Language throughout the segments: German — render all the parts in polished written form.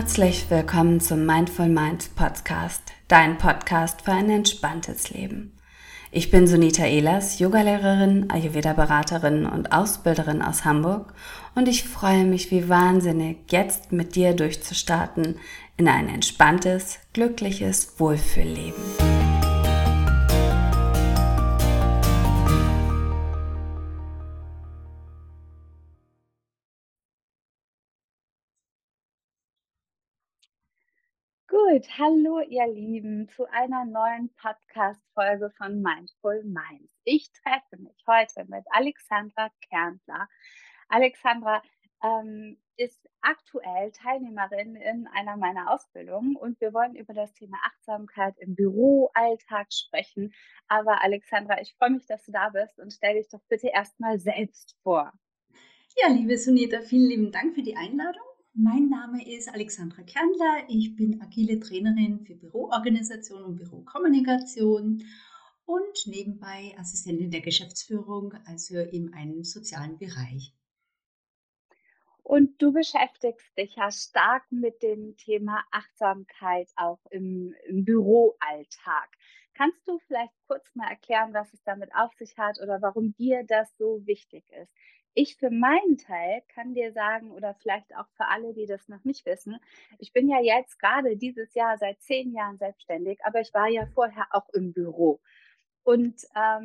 Herzlich willkommen zum Mindful Minds Podcast, dein Podcast für ein entspanntes Leben. Ich bin Sunita Ehlers, Yogalehrerin, Ayurveda-Beraterin und Ausbilderin aus Hamburg und ich freue mich wie wahnsinnig, jetzt mit dir durchzustarten in ein entspanntes, glückliches Wohlfühlleben. Gut, hallo ihr Lieben zu einer neuen Podcast-Folge von Mindful Minds. Ich treffe mich heute mit Alexandra Kärntler. Alexandra ist aktuell Teilnehmerin in einer meiner Ausbildungen und wir wollen über das Thema Achtsamkeit im Büroalltag sprechen. Aber Alexandra, ich freue mich, dass du da bist und stell dich doch bitte erstmal selbst vor. Ja, liebe Sunita, vielen lieben Dank für die Einladung. Mein Name ist Alexandra Kärntler. Ich bin agile Trainerin für Büroorganisation und Bürokommunikation und nebenbei Assistentin der Geschäftsführung, also in einem sozialen Bereich. Und du beschäftigst dich ja stark mit dem Thema Achtsamkeit auch im Büroalltag. Kannst du vielleicht kurz mal erklären, was es damit auf sich hat oder warum dir das so wichtig ist? Ich für meinen Teil kann dir sagen oder vielleicht auch für alle, die das noch nicht wissen, ich bin ja jetzt gerade dieses Jahr seit 10 Jahren selbstständig, aber ich war ja vorher auch im Büro. Und,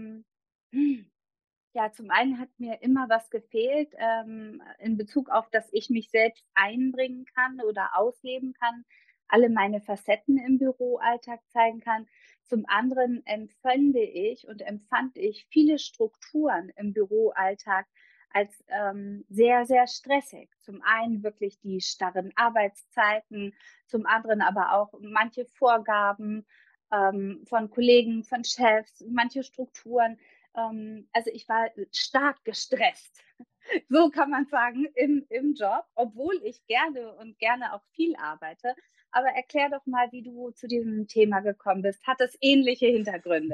ja, zum einen hat mir immer was gefehlt, in Bezug auf, dass ich mich selbst einbringen kann oder ausleben kann, alle meine Facetten im Büroalltag zeigen kann. Zum anderen empfinde ich und empfand ich viele Strukturen im Büroalltag als, sehr, sehr stressig. Zum einen wirklich die starren Arbeitszeiten, zum anderen aber auch manche Vorgaben, von Kollegen, von Chefs, manche Strukturen. Also, ich war stark gestresst. So kann man sagen, im Job, obwohl ich gerne auch viel arbeite. Aber erklär doch mal, wie du zu diesem Thema gekommen bist. Hat es ähnliche Hintergründe?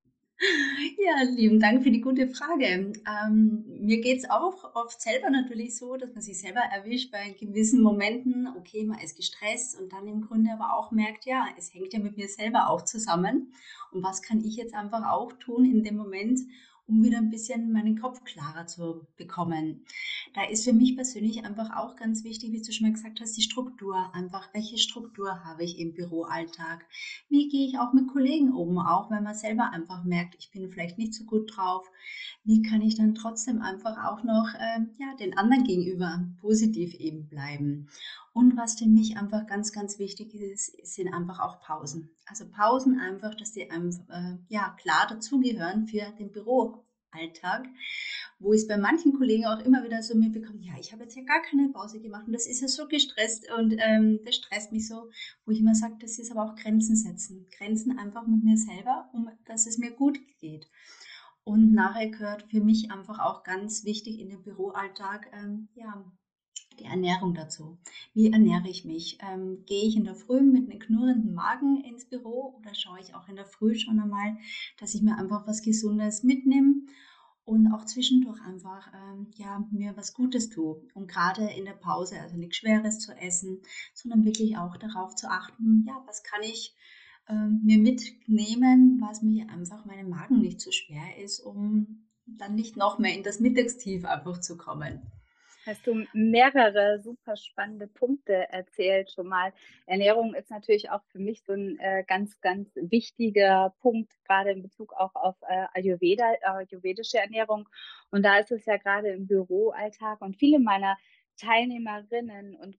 Ja, lieben Dank für die gute Frage. Mir geht es auch oft selber natürlich so, dass man sich selber erwischt bei gewissen Momenten. Okay, man ist gestresst und dann im Grunde aber auch merkt, ja, es hängt ja mit mir selber auch zusammen. Und was kann ich jetzt einfach auch tun in dem Moment, um wieder ein bisschen meinen Kopf klarer zu bekommen? Da ist für mich persönlich einfach auch ganz wichtig, wie du schon mal gesagt hast, die Struktur. Einfach, welche Struktur habe ich im Büroalltag? Wie gehe ich auch mit Kollegen um, auch wenn man selber einfach merkt, ich bin vielleicht nicht so gut drauf? Wie kann ich dann trotzdem einfach auch noch ja, den anderen gegenüber positiv eben bleiben? Und was für mich einfach ganz, ganz wichtig ist, sind einfach auch Pausen. Also Pausen einfach, dass die einfach ja, klar dazugehören für den Büroalltag, wo ich es bei manchen Kollegen auch immer wieder so mitbekomme, ja, ich habe jetzt ja gar keine Pause gemacht und das ist ja so gestresst und das stresst mich so, wo ich immer sage, das ist aber auch Grenzen setzen. Grenzen einfach mit mir selber, um dass es mir gut geht. Und nachher gehört für mich einfach auch ganz wichtig in den Büroalltag, ja, die Ernährung dazu. Wie ernähre ich mich? Gehe ich in der Früh mit einem knurrenden Magen ins Büro oder schaue ich auch in der Früh schon einmal, dass ich mir einfach was Gesundes mitnehme und auch zwischendurch einfach ja, mir was Gutes tue. Und gerade in der Pause, also nichts Schweres zu essen, sondern wirklich auch darauf zu achten, ja, was kann ich mir mitnehmen, was mir einfach meinem Magen nicht so schwer ist, um dann nicht noch mehr in das Mittagstief einfach zu kommen. Hast du mehrere super spannende Punkte erzählt schon mal. Ernährung ist natürlich auch für mich so 'n, ganz, ganz wichtiger Punkt, grade in Bezug auch auf, ayurvedische Ernährung. Und da ist es ja grade im Büroalltag und viele meiner Teilnehmerinnen und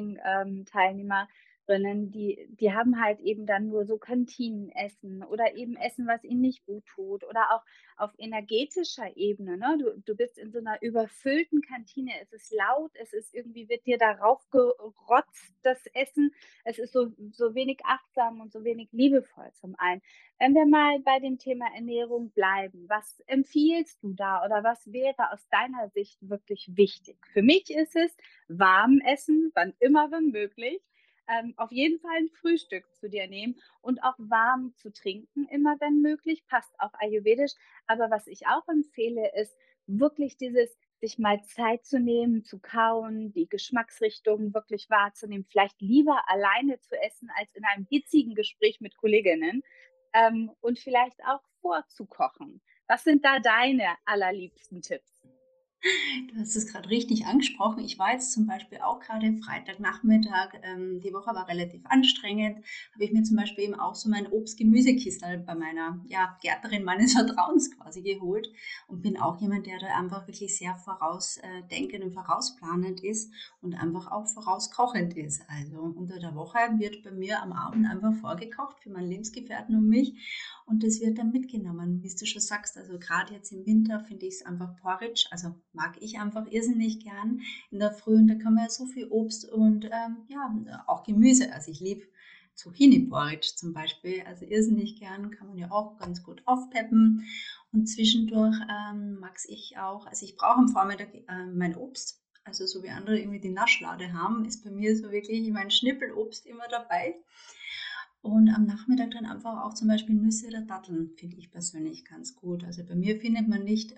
Teilnehmerinnen, die haben halt eben dann nur so Kantinenessen oder eben Essen, was ihnen nicht gut tut oder auch auf energetischer Ebene, ne? Du bist in so 'ner überfüllten Kantine. Es ist laut, es ist irgendwie wird dir darauf gerotzt, das Essen. Es ist so wenig achtsam und so wenig liebevoll zum einen. Wenn wir mal bei dem Thema Ernährung bleiben, was empfiehlst du da oder was wäre aus deiner Sicht wirklich wichtig? Für mich ist es warm essen, wann immer, wenn möglich. Auf jeden Fall 'n Frühstück zu dir nehmen und auch warm zu trinken, immer wenn möglich, passt auch ayurvedisch. Aber was ich auch empfehle, ist wirklich dieses sich mal Zeit zu nehmen, zu kauen, die Geschmacksrichtungen wirklich wahrzunehmen, vielleicht lieber alleine zu essen als in einem hitzigen Gespräch mit Kolleginnen, und vielleicht auch vorzukochen. Was sind da deine allerliebsten Tipps? Du hast es gerade richtig angesprochen. Ich war jetzt zum Beispiel auch gerade Freitagnachmittag, die Woche war relativ anstrengend, habe ich mir zum Beispiel eben auch so mein Obst-Gemüsekistel bei meiner, ja, Gärtnerin meines Vertrauens quasi geholt und bin auch jemand, der da einfach wirklich sehr vorausdenkend und vorausplanend ist und einfach auch vorauskochend ist. Also unter der Woche wird bei mir am Abend einfach vorgekocht für meinen Lebensgefährten und mich und das wird dann mitgenommen, wie du schon sagst. Also gerade jetzt im Winter finde ich es einfach Porridge, also mag ich einfach irrsinnig gern in der Früh. Und da kann man ja so viel Obst und ja, auch Gemüse. Also ich liebe Zucchini-Porridge zum Beispiel. Also irrsinnig gern, kann man ja auch ganz gut aufpeppen. Und zwischendurch mag ich auch, also ich brauche am Vormittag mein Obst. Also so wie andere irgendwie die Naschlade haben, ist bei mir so wirklich mein Schnippelobst immer dabei. Und am Nachmittag dann einfach auch zum Beispiel Nüsse oder Datteln, finde ich persönlich ganz gut. Also bei mir findet man nicht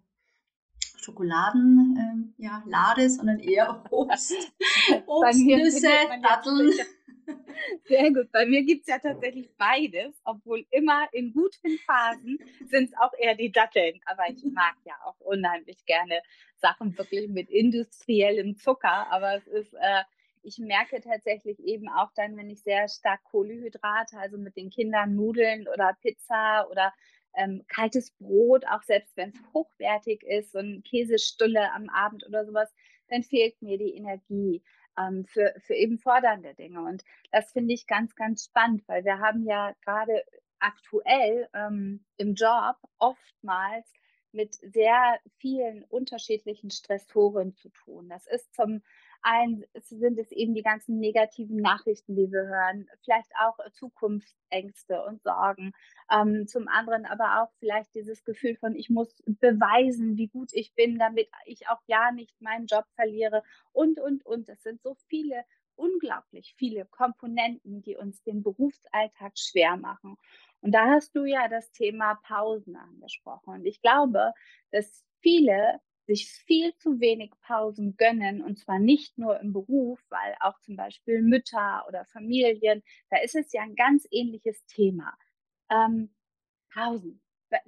Schokoladen, ja, Lade, sondern eher Obst, Bei Obst, mir Nüsse, findet man jetzt Datteln. sicher sehr gut. Bei mir gibt's ja tatsächlich beides, obwohl immer in guten Phasen sind's auch eher die Datteln. Aber ich mag ja auch unheimlich gerne Sachen wirklich mit industriellem Zucker. Aber es ist, ich merke tatsächlich eben auch dann, wenn ich sehr stark Kohlenhydrate, also mit den Kindern Nudeln oder Pizza oder kaltes Brot, auch selbst wenn es hochwertig ist, so ein Käsestulle am Abend oder sowas, dann fehlt mir die Energie für eben fordernde Dinge. Und das finde ich ganz, ganz spannend, weil wir haben ja gerade aktuell im Job oftmals mit sehr vielen unterschiedlichen Stressoren zu tun. Das ist zum einen sind es eben die ganzen negativen Nachrichten, die wir hören, vielleicht auch Zukunftsängste und Sorgen. Zum anderen aber auch vielleicht dieses Gefühl von, ich muss beweisen, wie gut ich bin, damit ich auch ja nicht meinen Job verliere und. Es sind so viele, unglaublich viele Komponenten, die uns den Berufsalltag schwer machen. Und da hast du ja das Thema Pausen angesprochen. Und ich glaube, dass viele sich viel zu wenig Pausen gönnen, und zwar nicht nur im Beruf, weil auch zum Beispiel Mütter oder Familien, da ist es ja ein ganz ähnliches Thema. Ähm, Pausen.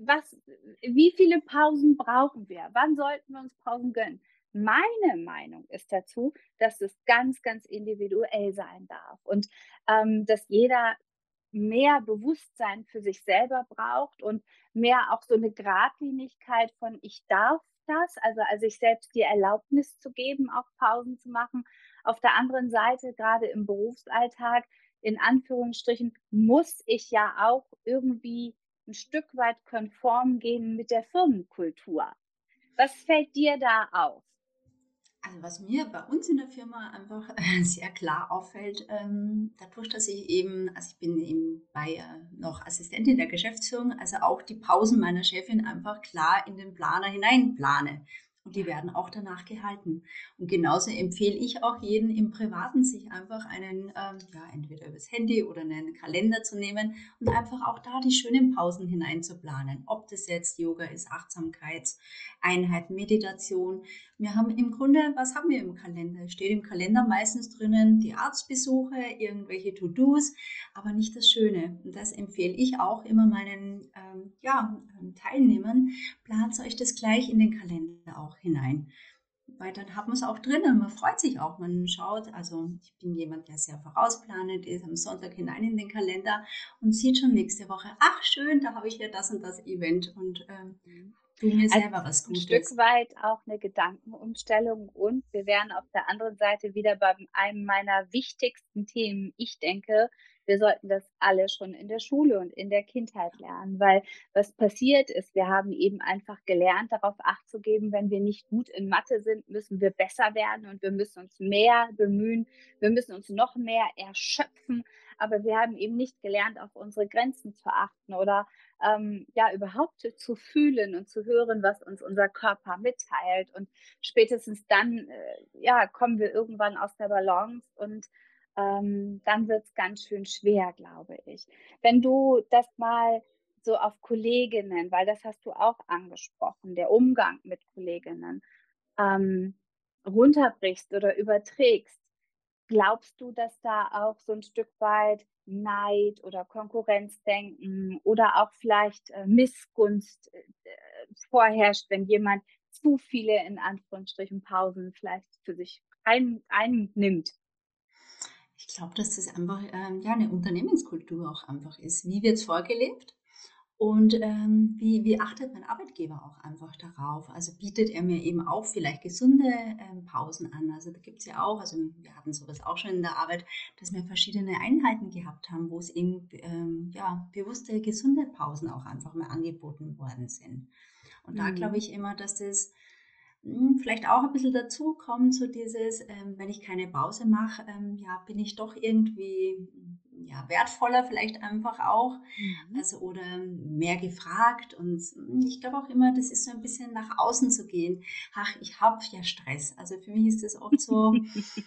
Wie viele Pausen brauchen wir? Wann sollten wir uns Pausen gönnen? Meine Meinung ist dazu, dass es ganz, ganz individuell sein darf und dass jeder mehr Bewusstsein für sich selber braucht und mehr auch so eine Geradlinigkeit von ich darf das, also sich selbst die Erlaubnis zu geben, auch Pausen zu machen. Auf der anderen Seite, gerade im Berufsalltag, in Anführungsstrichen, muss ich ja auch irgendwie ein Stück weit konform gehen mit der Firmenkultur. Was fällt dir da auf? Also was mir bei uns in der Firma einfach sehr klar auffällt, dadurch, dass ich eben, also ich bin eben bei noch Assistentin der Geschäftsführung, also auch die Pausen meiner Chefin einfach klar in den Planer hineinplane. Und die Ja. werden auch danach gehalten. Und genauso empfehle ich auch jedem im Privaten, sich einfach einen, ja, entweder übers Handy oder einen Kalender zu nehmen und einfach auch da die schönen Pausen hineinzuplanen. Ob das jetzt Yoga ist, Achtsamkeitseinheit, Meditation. Wir haben im Grunde, was haben wir im Kalender? Steht im Kalender meistens drinnen die Arztbesuche, irgendwelche To-Dos, aber nicht das Schöne. Und das empfehle ich auch immer meinen ja, Teilnehmern. Plant euch das gleich in den Kalender auch hinein. Weil dann hat man es auch drinnen, man freut sich auch, man schaut, also ich bin jemand, der sehr vorausplanend ist, am Sonntag hinein in den Kalender und sieht schon nächste Woche, ach schön, da habe ich ja das und das Event und Mhm. tu mir Also, selber es was ist 'n Stück Gutes. weit auch eine Gedankenumstellung und wir wären auf der anderen Seite wieder bei einem meiner wichtigsten Themen. Ich denke, wir sollten das alle schon in der Schule und in der Kindheit lernen, weil was passiert ist, wir haben eben einfach gelernt, darauf Acht zu geben, wenn wir nicht gut in Mathe sind, müssen wir besser werden und wir müssen uns mehr bemühen. Wir müssen uns noch mehr erschöpfen, aber wir haben eben nicht gelernt, auf unsere Grenzen zu achten oder ja, überhaupt zu fühlen und zu hören, was uns unser Körper mitteilt. Und spätestens dann, ja, kommen wir irgendwann aus der Balance und dann wird es ganz schön schwer, glaube ich. Wenn du das mal so auf Kolleginnen, weil das hast du auch angesprochen, der Umgang mit Kolleginnen. ähm, runterbrichst oder überträgst, glaubst du, dass da auch so 'n Stück weit Neid oder Konkurrenzdenken oder auch vielleicht, Missgunst, vorherrscht, wenn jemand zu viele in Anführungsstrichen Pausen vielleicht für sich einnimmt? Ich glaube, dass das einfach, ja, eine Unternehmenskultur auch einfach ist. Wie wird's vorgelebt und, wie achtet mein Arbeitgeber auch einfach darauf? Also, bietet er mir eben auch vielleicht gesunde, Pausen an? Also, da gibt's ja auch also, wir hatten so was auch schon in der Arbeit, dass wir verschiedene Einheiten gehabt haben, wo es eben, ja, bewusste gesunde Pausen auch einfach mal angeboten worden sind. Und da glaube Mhm. ich immer, dass das vielleicht auch ein bisschen dazu kommt, so dieses, wenn ich keine Pause mache, ja, bin ich doch irgendwie, ja, wertvoller vielleicht einfach auch, Mhm. also oder mehr gefragt und, ich glaube auch immer, das ist so ein bisschen nach außen zu gehen. Ach, ich habe ja Stress. Also, für mich ist das oft so,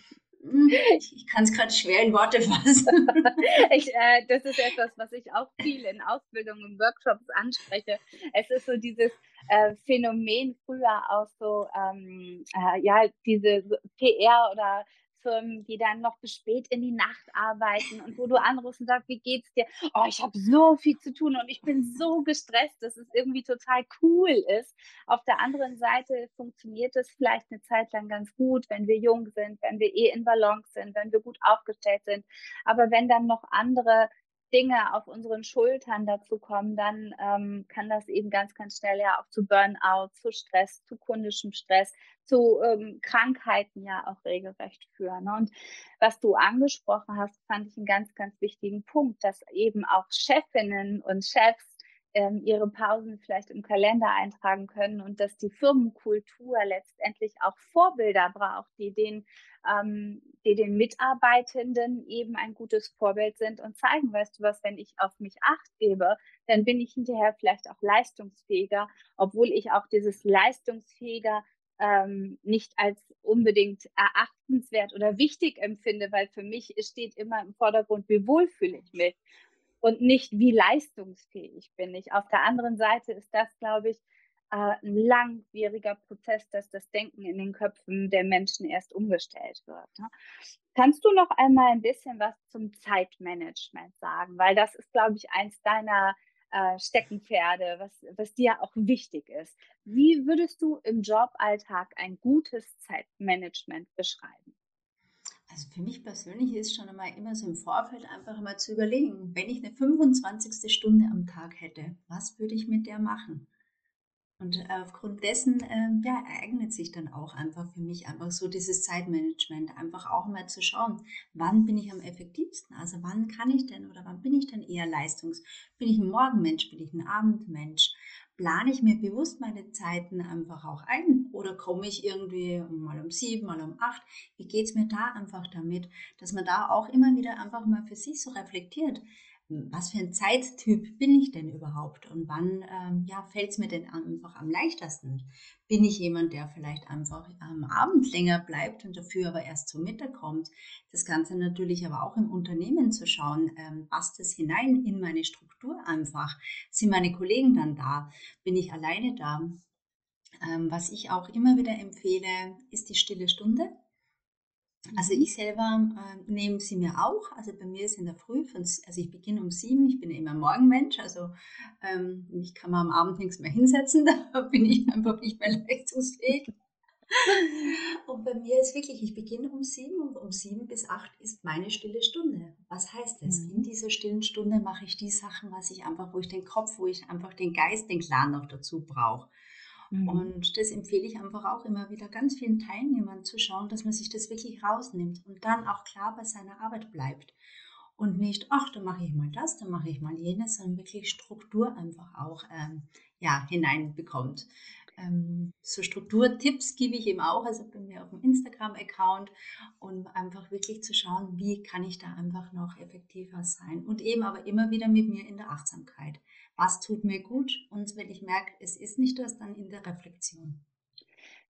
ich kann es grad schwer in Worte fassen. Das ist etwas, was ich auch viel in Ausbildungen und Workshops anspreche. Es ist so dieses, Phänomen früher auch so, ja, diese so PR oder Firmen, die dann noch bis spät in die Nacht arbeiten und wo du anrufst und sagst: „Wie geht's dir?“ „Oh, ich habe so viel zu tun und ich bin so gestresst“, dass es irgendwie total cool ist. Auf der anderen Seite funktioniert es vielleicht eine Zeit lang ganz gut, wenn wir jung sind, wenn wir in Balance sind, wenn wir gut aufgestellt sind. Aber wenn dann noch andere Dinge auf unseren Schultern dazukommen, dann, kann das eben ganz, ganz schnell ja auch zu Burnout, zu Stress, zu chronischem Stress, zu, Krankheiten ja auch regelrecht führen, ne? Und was du angesprochen hast, fand ich einen ganz, ganz wichtigen Punkt, dass eben auch Chefinnen und Chefs, ihre Pausen vielleicht im Kalender eintragen können und dass die Firmenkultur letztendlich auch Vorbilder braucht, die den Mitarbeitenden eben ein gutes Vorbild sind und zeigen: „Weißt du was, wenn ich auf mich Acht gebe, dann bin ich hinterher vielleicht auch leistungsfähiger“, obwohl ich auch dieses leistungsfähiger, nicht als unbedingt erachtenswert oder wichtig empfinde, weil für mich steht immer im Vordergrund, wie wohl fühle ich mich und nicht, wie leistungsfähig bin ich. Auf der anderen Seite ist das, glaube ich, 'n langwieriger Prozess, dass das Denken in den Köpfen der Menschen erst umgestellt wird, ne? Kannst du noch einmal ein bisschen was zum Zeitmanagement sagen? Weil das ist, glaube ich, eins deiner, Steckenpferde, was dir auch wichtig ist. Wie würdest du im Joballtag ein gutes Zeitmanagement beschreiben? Also, für mich persönlich ist schon einmal immer so im Vorfeld einfach mal zu überlegen, wenn ich eine 25. Stunde am Tag hätte, was würde ich mit der machen? Und aufgrund dessen, ja, ereignet sich dann auch einfach für mich einfach so dieses Zeitmanagement, einfach auch mal zu schauen, wann bin ich am effektivsten? Also wann kann ich denn oder wann bin ich denn eher bin ich ein Morgenmensch, bin ich ein Abendmensch? Plane ich mir bewusst meine Zeiten einfach auch ein oder komme ich irgendwie mal um 7, mal um 8? Wie geht's mir da einfach damit, dass man da auch immer wieder einfach mal für sich so reflektiert, was für ein Zeittyp bin ich denn überhaupt und wann, ja, fällt es mir denn einfach am leichtesten? Bin ich jemand, der vielleicht einfach am Abend länger bleibt und dafür aber erst zum Mittag kommt? Das Ganze natürlich aber auch im Unternehmen zu schauen, passt es hinein in meine Struktur einfach? Sind meine Kollegen dann da? Bin ich alleine da? Was ich auch immer wieder empfehle, ist die stille Stunde. Also, Mhm. ich selber, nehme sie mir auch. Also, bei mir ist in der Früh also, ich beginne um 7. Ich bin ja immer Morgenmensch, also, mich kann man am Abend nix mehr hinsetzen, da bin ich einfach nicht mehr leistungsfähig. Und bei mir ist wirklich ich beginne um 7 und um 7 bis 8 ist meine stille Stunde. Was heißt das? In Mhm. dieser stillen Stunde mache ich die Sachen, wo ich einfach den Geist, den Klaren noch dazu brauche. Mhm. Und das empfehle ich einfach auch immer wieder ganz vielen Teilnehmern zu schauen, dass man sich das wirklich rausnimmt und dann auch klar bei seiner Arbeit bleibt. Und nicht, ach, dann mache ich mal das, dann mache ich mal jenes, sondern wirklich Struktur einfach auch ja, hineinbekommt. So Strukturtipps gebe ich eben auch, also bei mir auf dem Instagram-Account, und einfach wirklich zu schauen, wie kann ich da einfach noch effektiver sein. Und eben aber immer wieder mit mir in der Achtsamkeit. Was tut mir gut? Und wenn ich merke, es ist nicht das, dann in der Reflexion.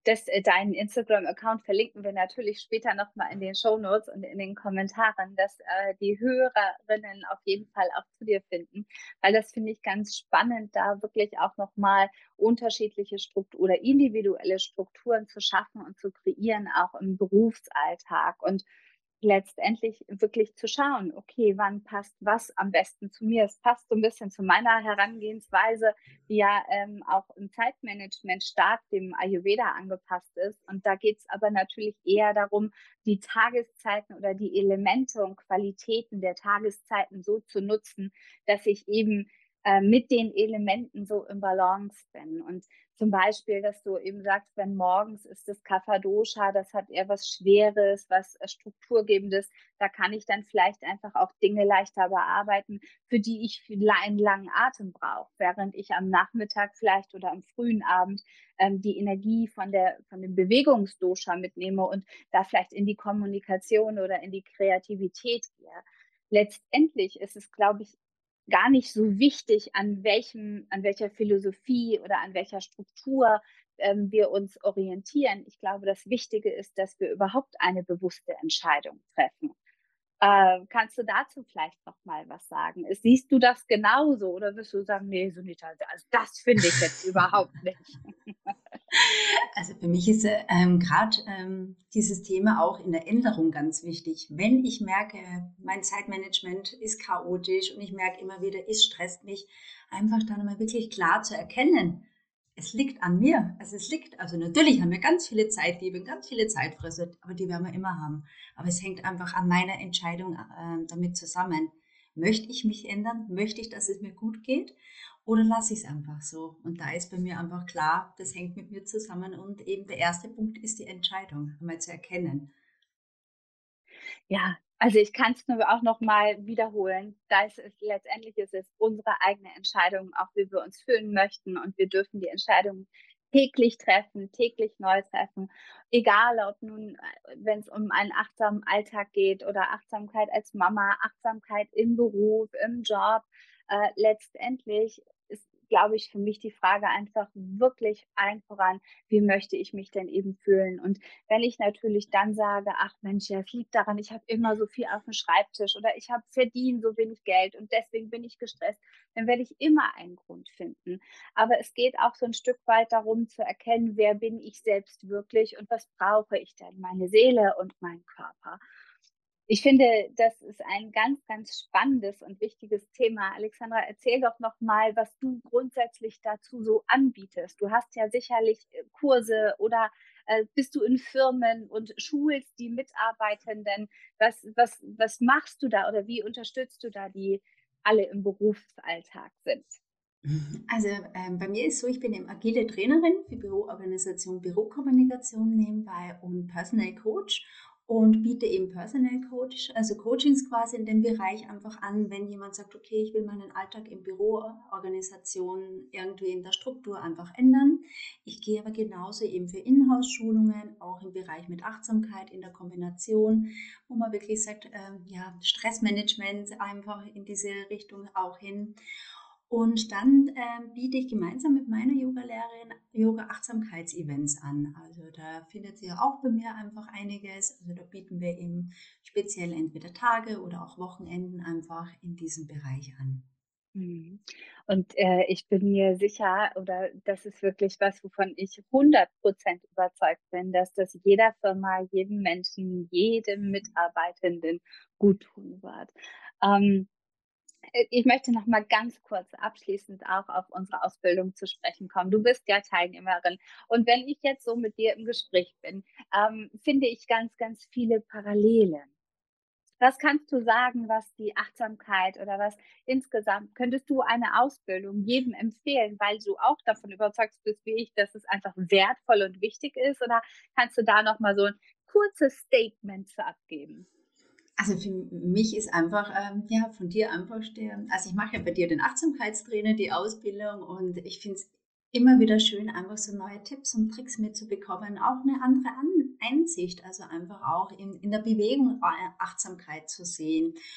deinen Instagram-Account verlinken wir natürlich später nochmal in den Shownotes und in den Kommentaren, dass die Hörerinnen auf jeden Fall auch zu dir finden, weil das finde ich ganz spannend, da wirklich auch nochmal unterschiedliche Strukturen oder individuelle Strukturen zu schaffen und zu kreieren, auch im Berufsalltag. Und letztendlich wirklich zu schauen, okay, wann passt was am besten zu mir? Es passt so ein bisschen zu meiner Herangehensweise, die ja auch im Zeitmanagement stark dem Ayurveda angepasst ist. Und da geht es aber natürlich eher darum, die Tageszeiten oder die Elemente und Qualitäten der Tageszeiten so zu nutzen, dass ich eben mit den Elementen so im Balance bin. Und zum Beispiel, dass du eben sagst, wenn morgens ist das Kapha Dosha, das hat eher was Schweres, was Strukturgebendes. Da kann ich dann vielleicht einfach auch Dinge leichter bearbeiten, für die ich einen langen Atem brauche, während ich am Nachmittag vielleicht oder am frühen Abend die Energie von dem Bewegungsdosha mitnehme und da vielleicht in die Kommunikation oder in die Kreativität gehe. Letztendlich ist es, glaube ich, gar nicht so wichtig, an welcher Philosophie oder an welcher Struktur wir uns orientieren. Ich glaube, das Wichtige ist, dass wir überhaupt eine bewusste Entscheidung treffen. Kannst du dazu vielleicht noch mal was sagen? Siehst du das genauso oder wirst du sagen, nee, Sunita, also das finde ich jetzt überhaupt nicht? Also für mich ist gerade dieses Thema auch in der Änderung ganz wichtig. Wenn ich merke, mein Zeitmanagement ist chaotisch und ich merke immer wieder, es stresst mich, einfach dann mal wirklich klar zu erkennen, es liegt an mir. Also natürlich haben wir ganz viele Zeitgeber, ganz viele Zeitfresser, aber die werden wir immer haben. Aber es hängt einfach an meiner Entscheidung damit zusammen. Möchte ich mich ändern? Möchte ich, dass es mir gut geht? Oder lasse ich es einfach so? Und da ist bei mir einfach klar, das hängt mit mir zusammen. Und eben der erste Punkt ist die Entscheidung, einmal zu erkennen. Ja, also ich kann es nur auch noch mal wiederholen. Letztendlich ist es unsere eigene Entscheidung, auch wie wir uns fühlen möchten und wir dürfen die Entscheidung täglich treffen, täglich neu treffen. Egal, ob nun, wenn es um einen achtsamen Alltag geht oder Achtsamkeit als Mama, Achtsamkeit im Beruf, im Job. Letztendlich ist, glaube ich, für mich die Frage einfach wirklich allen voran: Wie möchte ich mich denn eben fühlen? Und wenn ich natürlich dann sage: „Ach Mensch, ja, es liegt daran, ich habe immer so viel auf dem Schreibtisch oder ich habe verdiene so wenig Geld und deswegen bin ich gestresst“, dann werde ich immer einen Grund finden. Aber es geht auch so ein Stück weit darum zu erkennen, wer bin ich selbst wirklich und was brauche ich denn, meine Seele und mein Körper. Ich finde, das ist ein ganz, ganz spannendes und wichtiges Thema. Alexandra, erzähl doch noch mal, was du grundsätzlich dazu so anbietest. Du hast ja sicherlich Kurse oder bist du in Firmen und schulst die Mitarbeitenden. Was machst du da oder wie unterstützt du da, die alle im Berufsalltag sind? Also bei mir ist so, ich bin eben agile Trainerin für Büroorganisation, Bürokommunikation nebenbei und Personal Coach und biete eben Personal Coach, also Coachings quasi in dem Bereich einfach an, wenn jemand sagt, okay, ich will meinen Alltag in Büroorganisation irgendwie in der Struktur einfach ändern. Ich gehe aber genauso eben für Inhouse-Schulungen, auch im Bereich mit Achtsamkeit in der Kombination, wo man wirklich sagt, ja, Stressmanagement einfach in diese Richtung auch hin. Und dann biete ich gemeinsam mit meiner Yogalehrerin Yoga-Achtsamkeits-Events an. Also da findet ihr auch bei mir einfach einiges. Also da bieten wir eben speziell entweder Tage oder auch Wochenenden einfach in diesem Bereich an. Mhm. Und ich bin mir sicher, oder das ist wirklich was, wovon ich 100% überzeugt bin, dass das jeder Firma, jedem Menschen, jedem Mitarbeitenden gut tun wird. Ähm, Ich möchte noch mal ganz kurz abschließend auch auf unsere Ausbildung zu sprechen kommen. Du bist ja Teilnehmerin und wenn ich jetzt so mit dir im Gespräch bin, finde ich ganz, ganz viele Parallelen. Was kannst du sagen, was die Achtsamkeit oder was insgesamt könntest du eine Ausbildung jedem empfehlen, weil du auch davon überzeugt bist wie ich, dass es einfach wertvoll und wichtig ist? Oder kannst du da noch mal so ein kurzes Statement zu abgeben? Also für mich ist einfach, ja, von dir einfach also ich mache ja bei dir den Achtsamkeitstrainer, die Ausbildung und ich finde es immer wieder schön, einfach so neue Tipps und Tricks mitzubekommen, auch eine andere Einsicht, also einfach auch in der Bewegung Achtsamkeit zu sehen.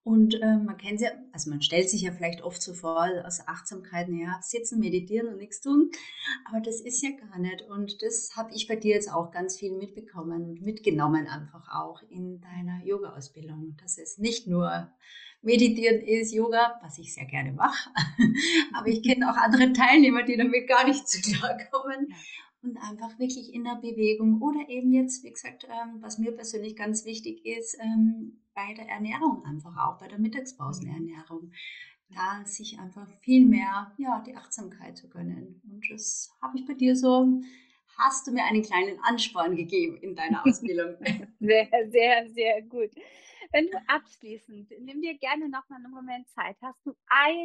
Und man kennt ja, also man stellt sich ja vielleicht oft so vor, aus Achtsamkeit, naja, sitzen, meditieren und nichts tun. Aber das ist ja gar nicht. Und das habe ich bei dir jetzt auch ganz viel mitbekommen und mitgenommen einfach auch in deiner Yoga-Ausbildung. Dass es nicht nur Meditieren ist, Yoga, was ich sehr gerne mache. Aber ich kenne auch andere Teilnehmer, die damit gar nicht zu klar kommen. Und einfach wirklich in der Bewegung oder eben jetzt, wie gesagt, was mir persönlich ganz wichtig ist, bei der Ernährung einfach auch, bei der Mittagspausenernährung, da sich einfach viel mehr, ja, die Achtsamkeit zu gönnen. Und das habe ich bei dir so, hast du mir einen kleinen Ansporn gegeben in deiner Ausbildung. Sehr, sehr, sehr gut. Wenn du abschließend, nimm dir gerne noch mal 'nen Moment Zeit. Hast du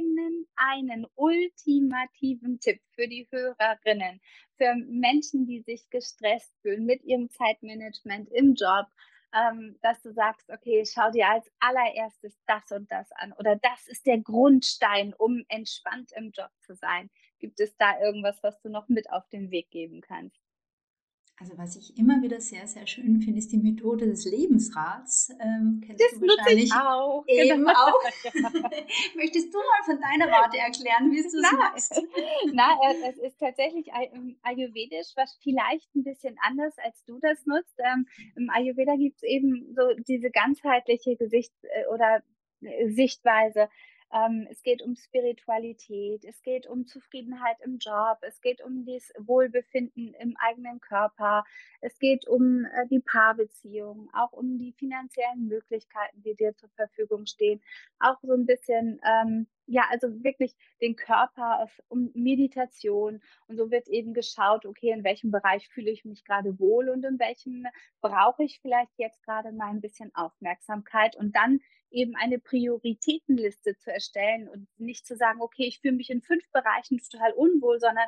einen ultimativen Tipp für die Hörerinnen, für Menschen, die sich gestresst fühlen mit ihrem Zeitmanagement im Job, dass du sagst: „Okay, schau dir als Allererstes das und das an“ oder „Das ist der Grundstein, um entspannt im Job zu sein.“ Gibt es da irgendwas, was du noch mit auf den Weg geben kannst? Also was ich immer wieder sehr, sehr schön finde, ist die Methode des Lebensrats. Kennst Das du nutze ich wahrscheinlich auch, genau. eben auch. Ja. Möchtest du mal von deiner Warte erklären, wie du Na, es machst? es ist tatsächlich ayurvedisch, was vielleicht ein bisschen anders als du das nutzt. Im Ayurveda gibt's eben so diese ganzheitliche oder Sichtweise. Es geht um Spiritualität, es geht um Zufriedenheit im Job, es geht um das Wohlbefinden im eigenen Körper, es geht um, die Paarbeziehung, auch um die finanziellen Möglichkeiten, die dir zur Verfügung stehen. Auch so ein bisschen, ja, also wirklich den Körper um Meditation und so wird eben geschaut, okay, in welchem Bereich fühle ich mich gerade wohl und in welchem brauche ich vielleicht jetzt gerade mal ein bisschen Aufmerksamkeit und dann eben eine Prioritätenliste zu erstellen und nicht zu sagen: „Okay, ich fühle mich in 5 Bereichen total unwohl“, sondern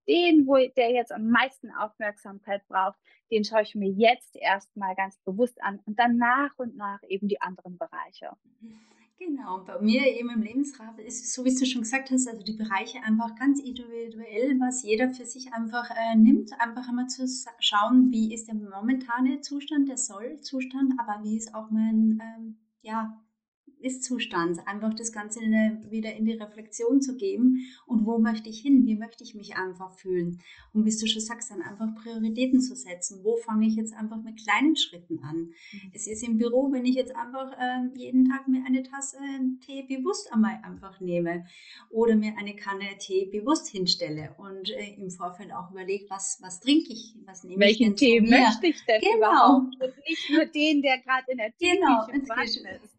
der jetzt am meisten Aufmerksamkeit braucht, den schaue ich mir jetzt erst mal ganz bewusst an und dann nach und nach eben die anderen Bereiche. Genau, bei mir eben im Lebensrat ist es so, wie du schon gesagt hast, also die Bereiche einfach ganz individuell, was jeder für sich einfach nimmt, einfach einmal zu schauen, wie ist der momentane Zustand, der Soll-Zustand, aber wie ist auch mein, ja, Ist-Zustand, einfach das Ganze wieder in die Reflexion zu geben und wo möchte ich hin, wie möchte ich mich einfach fühlen und wie du schon sagst, dann einfach Prioritäten zu setzen, wo fange ich jetzt einfach mit kleinen Schritten an. Mhm. Es ist im Büro, wenn ich jetzt einfach jeden Tag mir eine Tasse Tee bewusst einmal einfach nehme oder mir eine Kanne Tee bewusst hinstelle und im Vorfeld auch überlege, was trinke ich, was nehme ich Welchen denn zu Tee mir. möchte ich denn Genau, überhaupt und nicht nur den, der gerade in der genau. Teeküche Und vorhanden ist.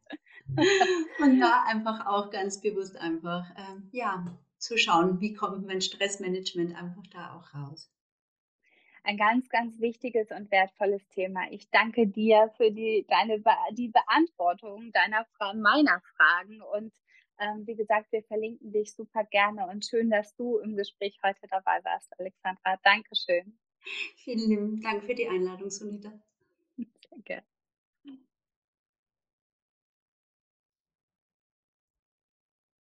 und da einfach auch ganz bewusst einfach, ja, zu schauen, wie kommt mein Stressmanagement einfach da auch raus. Ein ganz, ganz wichtiges und wertvolles Thema. Ich danke dir für die Beantwortung meiner Fragen und, wie gesagt, wir verlinken dich super gerne und schön, dass du im Gespräch heute dabei warst, Alexandra. Dankeschön. Vielen lieben Dank für die Einladung, Sunita. Danke.